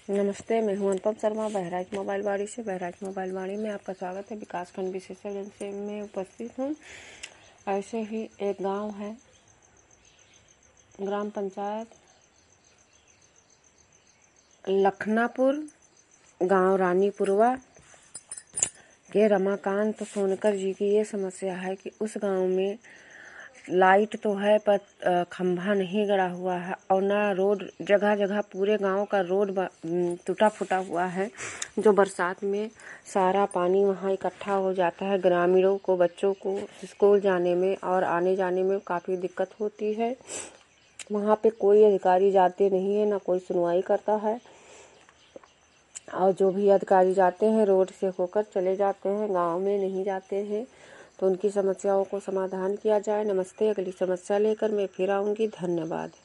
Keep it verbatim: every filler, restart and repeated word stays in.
नमस्ते, मैं हूं अनुपम शर्मा बहराइच मोबाइल बाड़ी से। बहराइच मोबाइल बाड़ी में आपका स्वागत है। विकासखंड विशेषज्ञ से मैं उपस्थित हूं। ऐसे ही एक गांव है, ग्राम पंचायत लखनापुर, गांव रानीपुरवा के रमाकांत सोनकर जी की ये समस्या है कि उस गांव में लाइट तो है पर खंभा नहीं गड़ा हुआ है और ना रोड। जगह जगह पूरे गांव का रोड टूटा फूटा हुआ है, जो बरसात में सारा पानी वहां इकट्ठा हो जाता है। ग्रामीणों को, बच्चों को स्कूल जाने में और आने जाने में काफ़ी दिक्कत होती है। वहां पे कोई अधिकारी जाते नहीं है, ना कोई सुनवाई करता है, और जो भी अधिकारी जाते हैं रोड से होकर चले जाते हैं, गांव में नहीं जाते हैं। तो उनकी समस्याओं को समाधान किया जाए। नमस्ते, अगली समस्या लेकर मैं फिर आऊंगी। धन्यवाद।